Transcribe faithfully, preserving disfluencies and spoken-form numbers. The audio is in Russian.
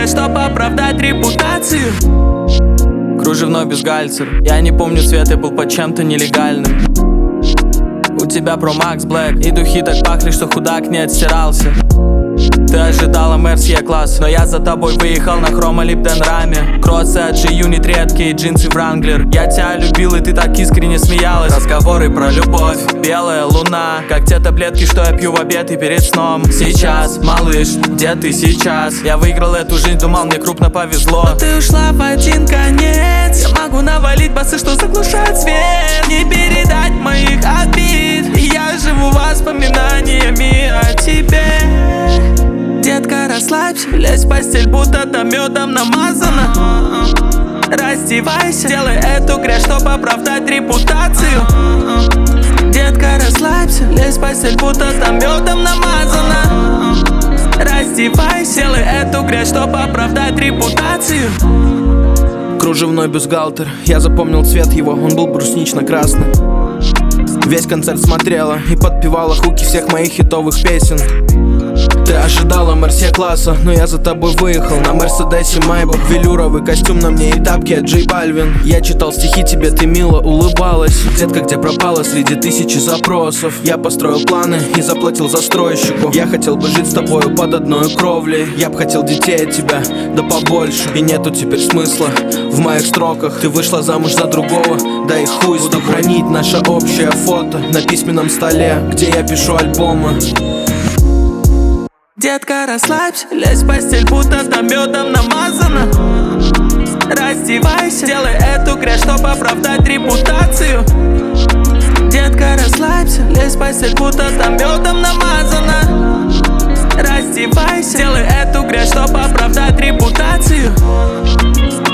грязь, чтоб оправдать репутацию. Кружевной бюстгальтер. Я не помню цвет, я был под чем-то нелегальным. У тебя Pro Max Black, и духи так пахли, что худак не отстирался. Ты ожидала Мерсье класс, но я за тобой выехал на хромолиптен раме. Кроссы от G-Unit редкие, джинсы Wrangler. Я тебя любил, и ты так искренне смеялась. Разговоры про любовь, белая луна, как те таблетки, что я пью в обед и перед сном. Сейчас, малыш, где ты сейчас? Я выиграл эту жизнь, думал, мне крупно повезло. Но ты ушла в один конец. Я могу навалить басы, что заглушают свет. Не передать моих обид. Я живу воспоминаниями о тебе. Детка, расслабься, лезь в постель, будто там медом намазано. Раздевайся, делай эту грязь, чтоб оправдать репутацию. Детка, расслабься, лезь в постель, будто там медом намазано. Раздевайся, делай эту грязь, чтоб оправдать репутацию. Кружевной бюстгальтер, я запомнил цвет его, он был бруснично-красный. Весь концерт смотрела и подпевала хуки всех моих хитовых песен. Ты ожидала Мерсье класса, но я за тобой выехал на Мерседесе Майбах. Велюровый костюм на мне и тапки от Джей Бальвин. Я читал стихи тебе, ты мило улыбалась. Детка, где пропала среди тысячи запросов? Я построил планы и заплатил застройщику. Я хотел бы жить с тобою под одной кровлей. Я б хотел детей от тебя, да побольше. И нету теперь смысла в моих строках. Ты вышла замуж за другого, да и хуй. Буду хранить наше общее фото на письменном столе, где я пишу альбомы. Детка, расслабься, лезь в постель, будто там медом намазано. Раздевайся, делай эту грязь, чтоб оправдать репутацию. Детка, расслабься, лезь в постель, будто там медом намазано. Раздевайся, делай эту грязь, чтоб оправдать репутацию.